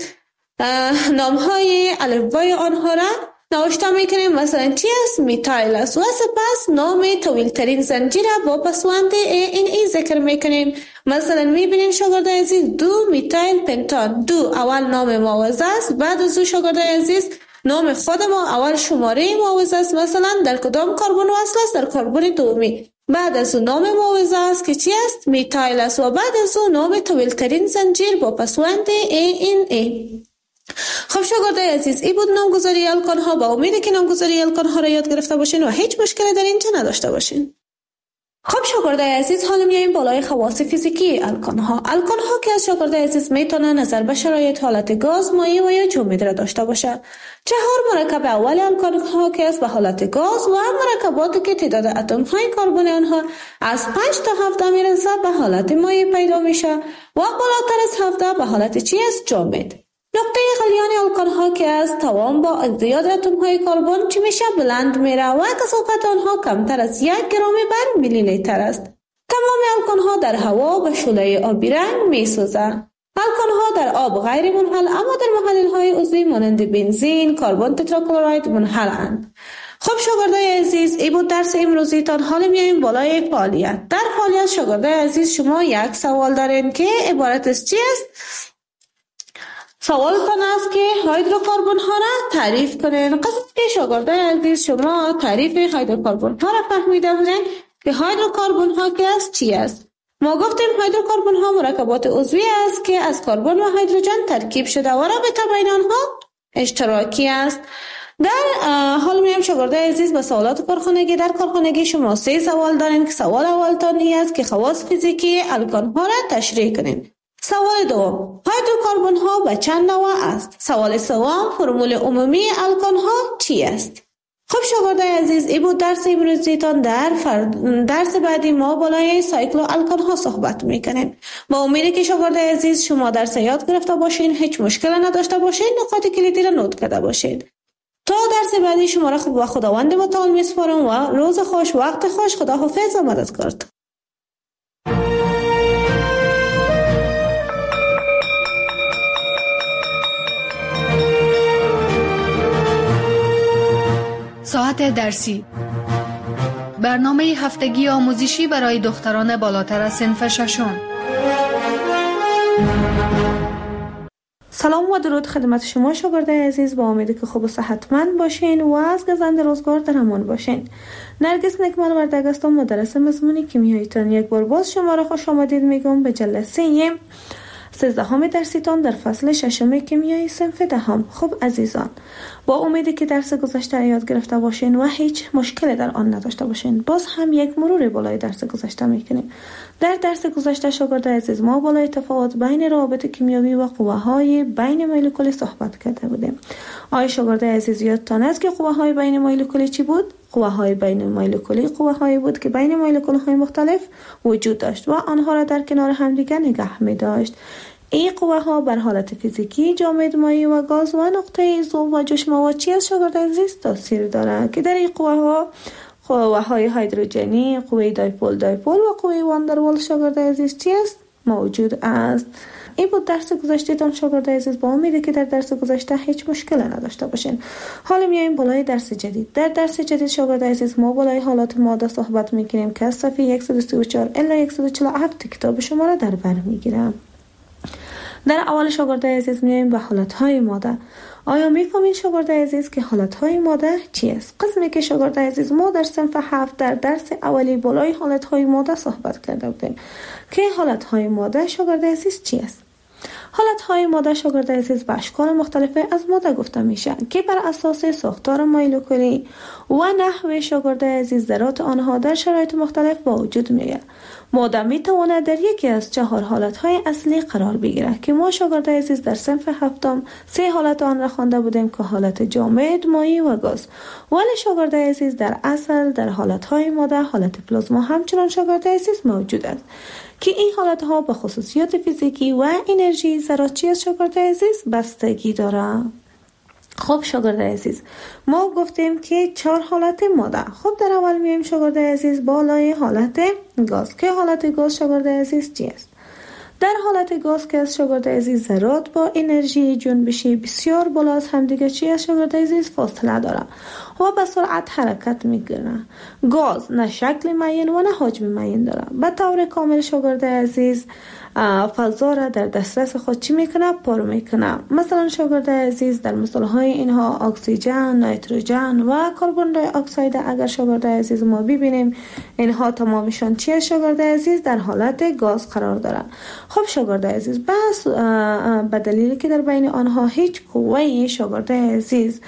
نام های الفبای آنها را نوشته میکنیم. مثلا چی است؟ میتایل است و سپس نام طویل ترین زنجیر با پسوند این ای ذکر میکنیم. مثلا میبینیم شاگردان عزیز دو میتایل پنتان، دو اول نام معاوضه است، بعد از اون شاگردان عزیز نام خود ما اول شماره معاوضه است. مثلا در کدام کربن وصل است؟ در کربن دومی. بعد از اون نام معاوضه است که چی است؟ میتایل است و بعد از اون نام طویل ترین زنجیر با پسوند این ای. خب شاگردان عزیز این بود نامگذاری الکان ها. با امید که نامگذاری الکان ها را یاد گرفته باشین و هیچ مشکلی در اینجا نداشته باشین. خب شاگردان عزیز حالا میایم بالای خواص فیزیکی الکان ها. الکان ها که از شاگردان عزیز میتونه نظر به شرایط حالت گاز، مایع و یا جامد را داشته باشه. چهار مرکب اول الکان ها که از به حالت گاز و مرکباتی که تعداد اتم های کربن آنها از پنج تا هفده میرسه به حالت مایع پیدا میشه و بالاتر از هفده به حالت چی است؟ جامد. نقطه غلیان الکان ها که از توان با ازدیاد اتم های کربن چی میشه؟ بلند میره و کثافت آنها کمتر از یک گرم بر میلی لیتر است. تمام الکان ها در هوا به شعله آبی رنگ میسوزه. الکان ها در آب غیر منحل اما در محلل های عضوی مانند بنزین، کربن تتراکلرید منحلند. خب شاگردان عزیز این بود درس امروزیتان. حالا میایم بالای فعالیت. در فعالیت شاگردان عزیز شما یک سوال دارین که عبارت از چی است؟ سوال کن است که هیدروکربن ها را تعریف کنین. قصد که شاگردان عزیز شما تعریف هیدروکربن ها را فهمیده بودین که هیدروکربن ها که است چی است؟ ما گفتیم هیدروکربن ها مرکبات عضوی است که از کربن و هیدروژن ترکیب شده و رابطه بین آنها اشتراکی است. در حال میام شاگردان عزیز به سوالات کارخانگی. در کارخانگی شما سه سوال دارین که سوال اولتان این است که خواص فیزیکی الکان ها را تشریح کنین. سوال دوم هیدروکربن ها به چند نوع است؟ سوال سوم فرمول عمومی الکان ها چی است؟ خب شاگردان عزیز این بود درس امروزیتان. در درس بعدی ما بالای سایکل الکان ها صحبت میکنیم. با امید که شاگردان عزیز شما درس یاد گرفته باشین، هیچ مشکل نداشته باشین، نکات کلیدی را نوت کرده باشین. تا درس بعدی شما را خوب و خداوند متعال میسپارم و روز خوش، وقت خوش، خداحافظ و مددکار. ساعت درسی، برنامه هفتگی آموزشی برای دختران بالاتر از صنف ششم. سلام و درود خدمت شما شاگردای عزیز، با امیدی که خوب و صحتمند باشین و از گزند روزگار در امان باشین. نرگس نکمل وردگ هستم، مدرس مضمون کیمیاییتان. یک بار باز شما را خوش آمدید میگم به جلسه سیزدهم درسیتان در فصل ششم کیمیای صنف دهم. خب عزیزان، با امیدی که درس گذشته یاد گرفته باشین و هیچ مشکلی در آن نداشته باشین، باز هم یک مرور بالای درس گذشته میکنیم. در درس گذشته شاگردای عزیز ما بالای تفاوت بین روابط کیمیایی و قوه‌های بین مولکولی صحبت کرده بودیم. آیا شاگردای عزیز یادتان است که قوه‌های بین مولکولی چی بود؟ قوه‌های بین مولکولی قوه‌هایی بود که بین مولکول‌های مختلف وجود داشت و آنها را در کنار همدیگر نگه می‌داشت. این قوه‌ها بر حالت فیزیکی جامد، مایع و گاز و نقطه ذوب و جوش مواد چی از شاگردای عزیز تاثیر دارند که در این قوه‌ها قوه‌های هیدروژنی، قوه دایپول دایپول و قوه واندروال شاگردای عزیز چی است؟ موجود است. این بود درس گذشته تان شاگردای عزیز، با امیده که در درس گذشته هیچ مشکل نداشته باشین. حالا میایم بالای درس جدید. در درس جدید شاگردای عزیز ما بالای حالات ماده صحبت میکنیم که از صفحه صد و سی و چهار الی صد و چهل و هفت کتاب شما را در بر میگیرم. در اول شاگردای عزیز میایم به حالت‌های ماده. آیا میفهمین شاگردای عزیز که حالت‌های ماده چی است؟ قسمی که شاگردای عزیز ما در صنف هفت در درس اولی بالای حالت‌های ماده صحبت کرده بودیم که حالت‌های ماده شاگردای عزیز چی است؟ حالت‌های ماده شاگردای عزیز به اشکال مختلف از ماده گفته میشن که بر اساس ساختار مولکولی و نحوه شاگردای عزیز ذرات آنها در شرایط مختلف با وجود میآید. ماده میتواند در یکی از چهار حالت‌های اصلی قرار بگیرد که ما شاگردای عزیز در صنف هفتم سه حالت آن را خوانده بودیم که حالت جامد، مایع و گاز. ولی شاگردای عزیز در اصل در حالت‌های ماده حالت پلازما همچنان شاگردای عزیز موجود است که این حالت‌ها به خصوصیات فیزیکی و انرژی ذرات چی از شاگردای عزیز بستگی دارند. خب شاگردای عزیز، ما گفتیم که چهار حالت ماده. خب در اول میایم شاگردای عزیز بالای حالت گاز که حالت گاز شاگردای عزیز چی است؟ در حالت گاز که از شاگردای عزیز ذرات با انرژی جنبشی بسیار بالا از همدیگه چی از شاگردای عزیز فاصله داره و به سرعت حرکت میکنه. گاز نه شکل معین و نه حجم معین داره. به طور کامل شاگردای عزیز فضا را در دسترس خود چی میکنه؟ پر میکنه. مثلا شاگردای عزیز در مثالهای اینها اکسیژن، نیتروژن و کربن دی اکساید اگر شاگردای عزیز ما ببینیم اینها تمامشان چی شاگردای عزیز در حالت گاز قرار دارن. خب شاگردای عزیز، بس به دلیلی که در بین آنها هیچ قوه شاگردای عزیز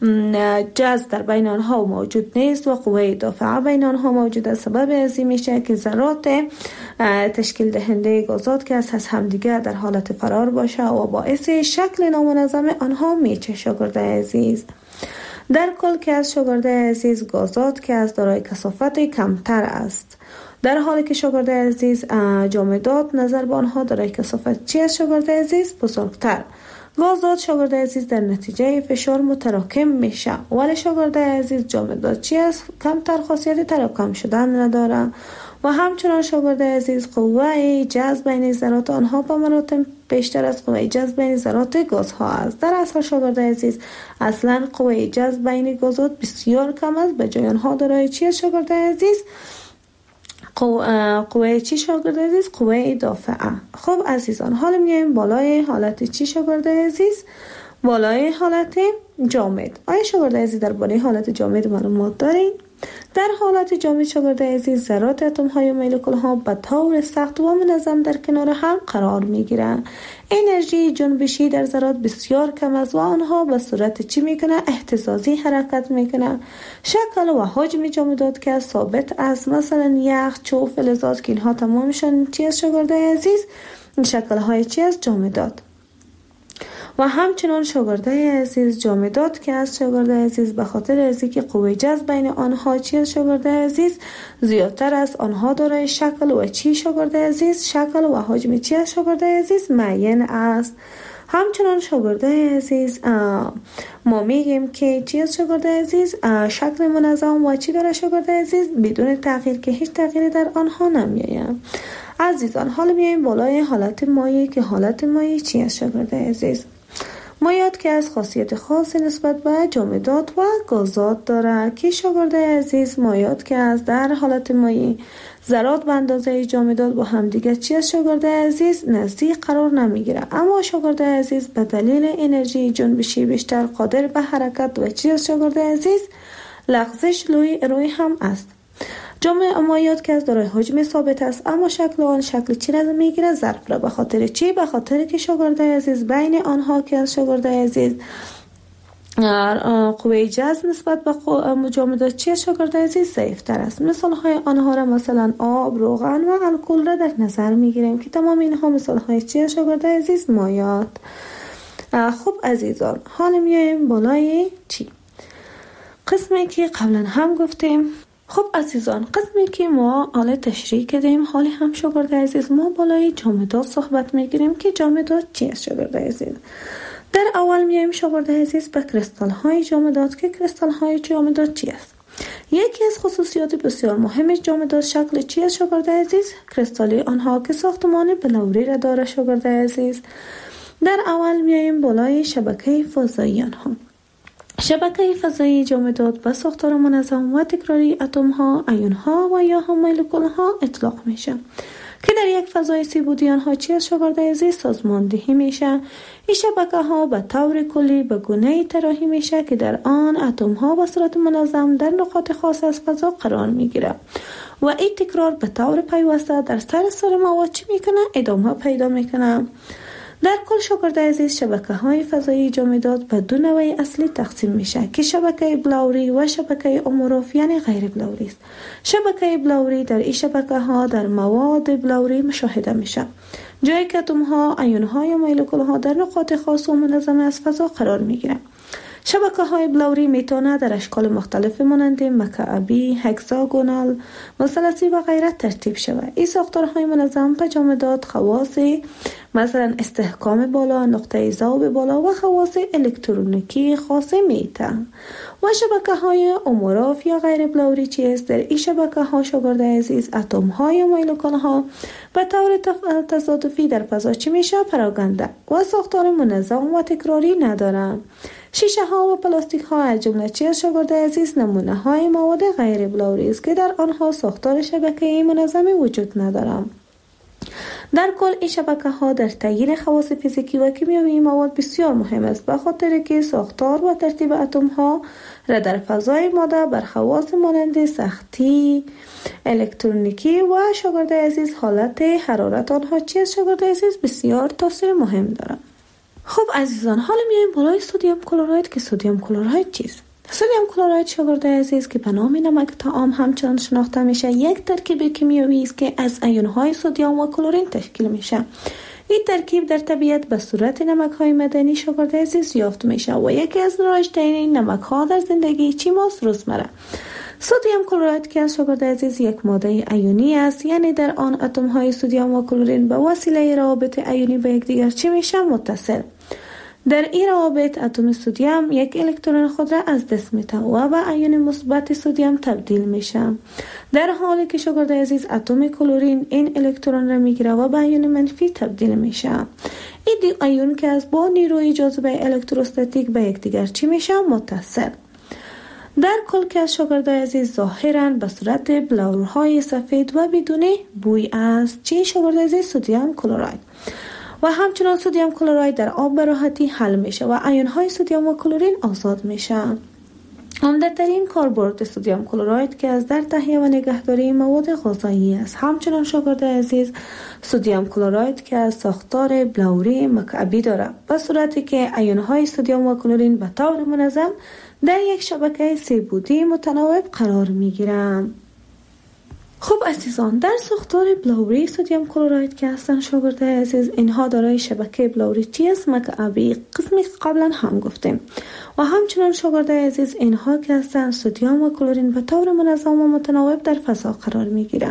جذب در بین آنها موجود نیست و قوه دافعه بین آنها موجود است، سبب ازی میشه که ذرات تشکیل دهنده گازات که از همدیگه در حالت فرار باشه و باعث شکل نامنظم آنها میشه شاگردای عزیز. در کل که از شاگردای عزیز گازات که از دارای کثافت کمتر است، در حالی که شاگردای عزیز جامدات نظر به آنها دارای کثافت چی از شاگردای عزیز بزرگتر. گازات شاگردای عزیز در نتیجه فشار متراکم میشه، ولی شاگردای عزیز جامدات چی است کمتر خاصیت تراکم شدن نداره و همچنان شاگردای عزیز قوه جذب بین ذرات آنها به مراتب بیشتر از قوه جذب بین ذرات گازها است. در اصل شاگردای عزیز اصلا قوه جذب بین گازات بسیار کم است، به جای آنها دارای چی است شاگردای عزیز؟ قوه, قوه چی شاگردای عزیز؟ قوه دافعه. خب عزیزان، حالا میایم بالای حالت چی شاگردای عزیز؟ بالای حالت جامد. آیا شاگردای عزیز در بالای حالت جامد معلومات دارین؟ در حالت جامد شاگردای عزیز ذرات اتم های و مولکول ها به طور سخت و منظم در کنار هم قرار می گیرند. انرژی جنبشی در ذرات بسیار کم است و آنها به صورت چی میکنه؟ اهتزازی حرکت میکنه. شکل و حجم جامدات که ثابت است، مثلا یخ، چوب، فلزات که اینها تمامشان چی است شاگردای عزیز؟ شکل های چی است؟ جامدات. و همچنان شاگردای عزیز جامدات که از شاگردای عزیز به خاطر از اینکه قوه جذب بین آنها چی از شاگردای عزیز زیادتر است، آنها دارای شکل و چی شاگردای عزیز؟ شکل و حجم چی از شاگردای عزیز؟ معین است. همچنان شاگردای عزیز ما میگیم که چی از شاگردای عزیز؟ شکل منظم و چی داره شاگردای عزیز؟ بدون تغییر که هیچ تغییری در آنها نمیآید. عزیزان، حالا میایم بالای حالت مایع که حالت مایع چی از شاگردای عزیز؟ مایات که از خاصیت خاص نسبت به جامدات و گازات داره که شاگرده عزیز مایات که از در حالت مایع ذرات به اندازه جامدات با همدیگه چی از شاگرده عزیز نزدیک قرار نمیگیره، اما شاگرده عزیز به دلیل انرژی جنبشی بیشتر قادر به حرکت و چی از شاگرده عزیز لغزش لوی روی هم است. جامع مایات که از دارای حجم ثابت است، اما شکل آن شکل چی را میگیره؟ ظرف را. به خاطر چی؟ به خاطر که شاگرده عزیز بین آنها که از شاگرده عزیز قوه جذب نسبت به جامدات چی شاگرده عزیز ضعیف تر است. مثال های آنها را مثلا آب، روغن و الکل را در نظر میگیریم که تمام اینها مثال های چی شاگرده عزیز مایات. خب عزیزان، حالا میایم بالای چی؟ قسمی که قبلا هم گفتیم. خب عزیزان، قسمی که ما حالا تشریح کردیم، حالی هم شاگرده عزیز ما بالای جامدات صحبت میگیریم که جامدات چی است شاگرده عزیز. در اول میایم شاگرده عزیز به کریستال های جامدات که کریستال های جامدات چی است. یکی از خصوصیات بسیار مهم جامدات شکل چی است شاگرده عزیز؟ کریستالی آنها که ساختمان بلوری را داره شاگرده عزیز. در اول میایم بالای شبکه فضایی آنها. شبکه فضایی جامدات و ساختار منظم و تکراری اتم ها، ایون ها و یا هم مولکول ها اطلاق میشه که در یک فضای سی بودی آنها چی از شاگرده عزیز سازماندهی میشه. این شبکه ها به طور کلی به گونه‌ای طراحی میشه که در آن اتم ها به صورت منظم در نقاط خاص از فضا قرار میگیره و این تکرار به طور پیوسته در سراسر مواد چی میکنه؟ ادامه پیدا میکنه. در کل شاگرده عزیز شبکه های فضایی جامدات به دو نوع اصلی تقسیم میشه که شبکه بلوری و شبکه اموروف یعنی غیر بلوری است. شبکه بلوری در این شبکه ها در مواد بلوری مشاهده میشه، جایی که اتم ها، ایون ها یا مولکول ها در نقاط خاص و منظم از فضا قرار میگیرن. شبکه های بلوری میتونه در اشکال مختلف مانند مکعبی، هکساگونال، مثلثی و غیره ترتیب شود. این ساختارهای منظم به جامدات خواص مثلا استحکام بالا، نقطه ذوب بالا و خواص الکترونیکی خاصه میتن. و شبکه های اموروف یا غیر بلوری چیست؟ در این شبکه ها شاگرده عزیز اتم های و مولکول ها به طور تصادفی در فضا چی میشه؟ پراگنده و ساختار منظم و تکراری ندارن. شیشه ها و پلاستیک ها از جمله چی از شاگرده عزیز نمونه های مواد غیر بلوری است که در آنها ساختار شبکه‌ای منظمی وجود ندارد. در کل این شبکه ها در تعیین خواص فیزیکی و کیمیایی مواد بسیار مهم است، به خاطر که ساختار و ترتیب اتم ها را در فضای ماده بر خواص مانند سختی، الکترونیکی و شاگرده عزیز حالت حرارت آنها چی از شاگرده عزیز بسیار تاثیر مهم دارد. خب عزیزان، حالا میایم بالای سدیم کلراید که سدیم کلراید چیست؟ سدیم کلراید شاگرده عزیز که به نام نمک طعام همچنان شناخته میشه، یک ترکیب کیمیایی است که از ایون‌های سدیم و کلورین تشکیل میشه. این ترکیب در طبیعت به صورت نمک‌های معدنی شاگرده عزیز یافت میشه و یکی از رایج‌ترین نمک‌ها در زندگی چی ماست؟ روزمره. سدیم کلراید که از شاگرده عزیز یک ماده ایونی است، یعنی در آن اتم های سدیم و کلورین به وسیله روابط ایونی به یکدیگر چی میشه؟ متصل. در این روابط اتم سدیم یک الکترون خود را از دست میده و به ایون مثبت سدیم تبدیل میشه، در حالی که شاگرده عزیز اتم کلورین این الکترون را میگیره و به ایون منفی تبدیل میشه. این دو ایون که از با نیروی جاذبه الکتروستاتیک به یکدیگر چی میشه؟ متصل. در کل که از شاگرده عزیز ظاهراً به صورت بلورهای سفید و بدون بوی است چی شاگرده عزیز سدیم کلراید و همچنان سدیم کلراید در آب به راحتی حل میشه و ایون های سدیم و کلورین آزاد میشه. عمده‌ترین کاربرد سدیم کلراید که از در تهیه و نگهداری مواد غذایی است. همچنان شاگرده عزیز سدیم کلراید که از ساختار بلوری مکعبی دارد، به صورتی که ایون های سدیم و کلورین به طور منظم در یک شبکه سه بعدی متناوب قرار میگیرند. خب عزیزان، در ساختار بلوری سدیم کلراید که هستن شاگرده عزیز اینها دارای شبکه بلوری چی است؟ مکعبی، قسمی که قبلا هم گفتیم. و همچنان شاگرده عزیز اینها که هستن سدیم و کلورین به طور منظم و متناوب در فضا قرار میگیرن.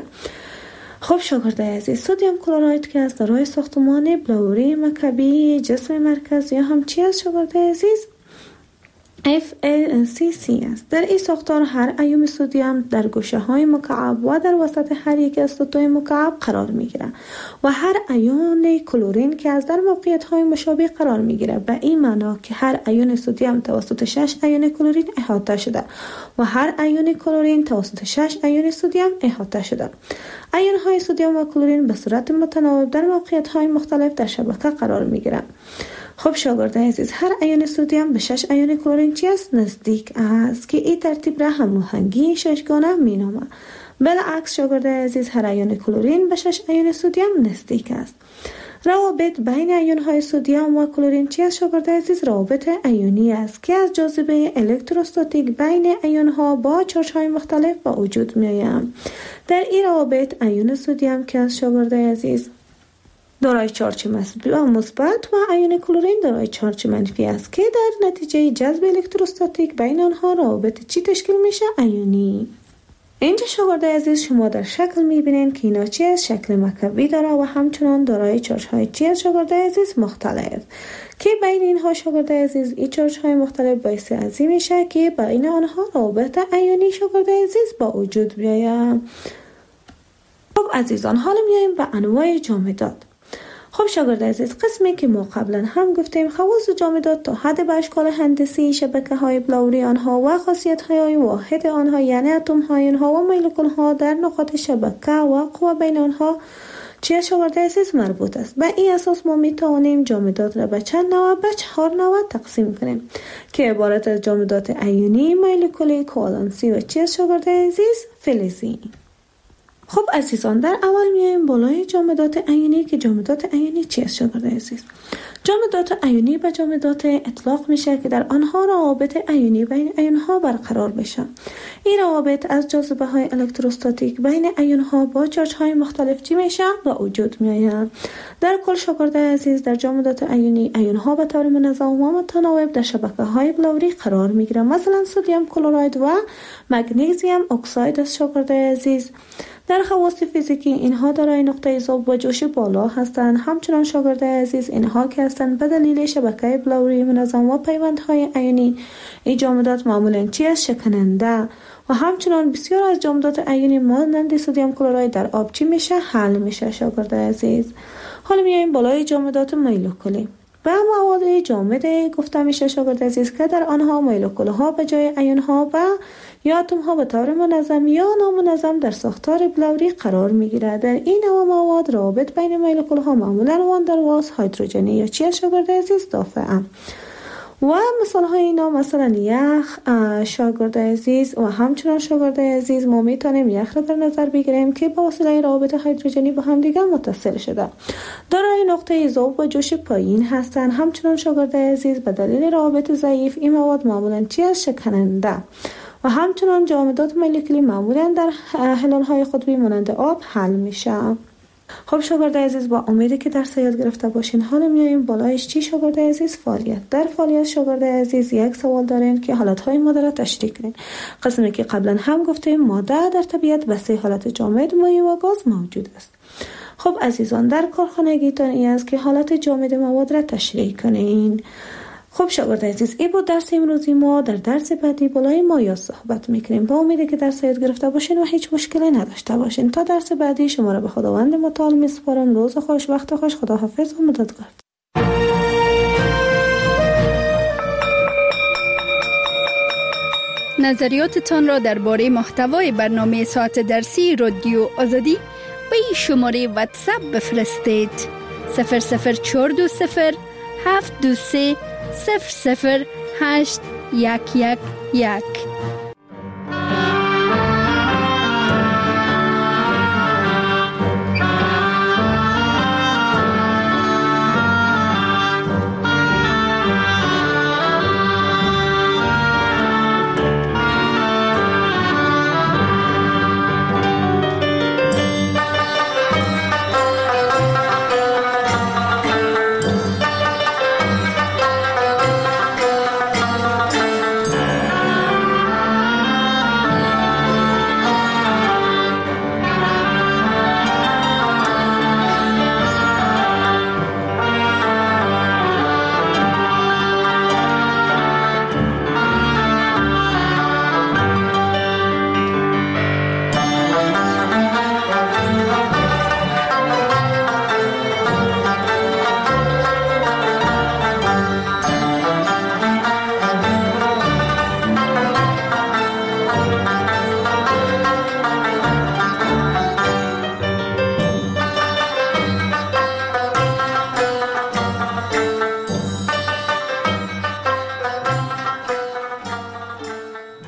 خب شاگرده عزیز، سدیم کلراید که از دارای ساختمان بلوری مکعبی جسم مرکز یا هم چی است شاگرده عزیز؟ اف سی سی است. در این ساختار هر ایون سدیم در گوشه های مکعب و در وسط هر یک از سطوح مکعب قرار می گیرد و هر ایون کلورین که از در موقعیت های مشابه قرار می گیرد. به این معنا که هر ایون سدیم توسط شش ایون کلورین احاطه شده و هر ایون کلورین توسط شش ایون سدیم احاطه شده. ایون های سدیم و کلورین به صورت متناوب در موقعیت های مختلف در شبکه قرار می گیرند. خب شاگردان عزیز، هر ایون سدیم به شش ایون کلورین چی است؟ نزدیک است که این ترتیب را هماهنگی ششگانه می نامد. بالعکس شاگردان عزیز، هر ایون کلورین به شش ایون سدیم نزدیک است. روابط بین ایون های سدیم و کلورین چی است شاگردان عزیز؟ روابط ایونی است که از جاذبه الکتروستاتیک بین ایون ها با چارج های مختلف به وجود می آید. در این روابط ایون سدیم که از شاگردان عزیز دارای چارج مثبت و ایون کلورین دارای چارج منفی است که در نتیجه جذب الکتروستاتیک بین آنها روابط چی تشکیل میشه؟ ایونی. اینجا شاگردان عزیز شما در شکل میبینید که اینا چی از شکل مکعبی داره و همچنان دارای چارج های چی از شاگردان عزیز؟ مختلف، که بین اینها شاگردان عزیز این چارج های مختلف باعث ازی میشه که بین آنها روابط ایونی شاگردان عزیز با وجود بیاید. خب عزیزان، حالا میایم به انواع جامدات. خب شاگردان عزیز، قسمی که ما قبلا هم گفتیم خواص جامدات تا حد به اشکال هندسی، شبکه های بلوری آنها و خاصیت های واحد آنها یعنی اتم های آنها و مولکول ها در نقاط شبکه و قوه بین آنها چه شاگردان عزیز مربوط است. به این اساس ما می توانیم جامدات را به چند نوع به چهار نوع تقسیم کنیم که عبارت از جامدات ایونی، مولکولی، کوالنسی و چه شاگردان عزیز فلزی. خب عزیزان، در اول میایم بالای جامدات ایونی که جامدات ایونی چی است شاگردان عزیز؟ جامدات ایونی به جامدات اطلاق میشه که در آنها روابط ایونی بین ایون ها برقرار بشه. این روابط از جاذبه های الکتروستاتیک بین ایون ها با چارج های مختلف چی میشه؟ با وجود میآید. در کل شاگردان عزیز، در جامدات ایونی ایون ها به طور منظم و متناوب در شبکه های بلوری قرار میگیرند. مثلا سدیم کلراید و مگنیزیم اکساید است شاگردان عزیز. در خواص فیزیکی اینها دارای نقطه ذوب و جوش بالا هستند. همچنان شاگردان عزیز، اینها که هستند به دلیل شبکه بلوری منظم و پیوندهای ایونی، این جامدات معمولاً چی است؟ شکننده. و همچنان بسیار از جامدات ایونی مانند سدیم کلراید در آب چی میشه؟ حل میشه شاگردان عزیز. حالا میایم بالای جامدات مولکولی. به مواد جامد گفته میشه شاگردان عزیز که در آنها مولکول ها به جای ایون ها و یا اتم ها به طور منظم یا نامنظم در ساختار بلوری قرار میگیرد. در این نوع مواد روابط بین مولکول ها معمولا وان در واس هیدروژنی یا چی شاگردان عزیز؟ دافعه. و مثال های اینا مثلا یخ شاگردان عزیز و همچنان شاگردان عزیز ما میتونیم یخ را در نظر بگیریم که با وسیله روابط هیدروژنی با هم دیگر متصل شده، دارای نقطه ذوب و جوش پایین هستند. همچنان شاگردان عزیز به دلیل روابط ضعیف این مواد معمولا چی است؟ شکننده. و همچنان جامدات مولکولی معمولا در حلال های قطبی مانند آب حل میشه. خب شاگردان عزیز، با امیدی که درس یاد گرفته باشین. حالا میایم بالایش چی شاگردان عزیز؟ فعالیت. در فعالیت شاگردان عزیز یک سوال دارین که حالتهای ماده را تشریح کنین. قسمی که قبلا هم گفتیم ماده در طبیعت به سه حالت جامد، مایع و گاز موجود است. خب عزیزان، در کارخانگیتان این است که حالت جامد مواد را تشریح کنین. خب شاگردان عزیز، این بود درس امروزی ما. در درس بعدی بالای مایع صحبت میکنیم. با امیدی که درس یاد گرفته باشین و هیچ مشکلی نداشته باشین. تا درس بعدی شما را به خداوند متعال میسپارم. روز خوش، وقت خوش، خداحافظ و مددگار. نظریاتتان را درباره محتوای برنامه ساعت درسی رادیو آزادی به این شماره واتساپ بفرستید: صفر صفر چهار دو صفر هفت دو سه صفر صفر هشت یک یک یک.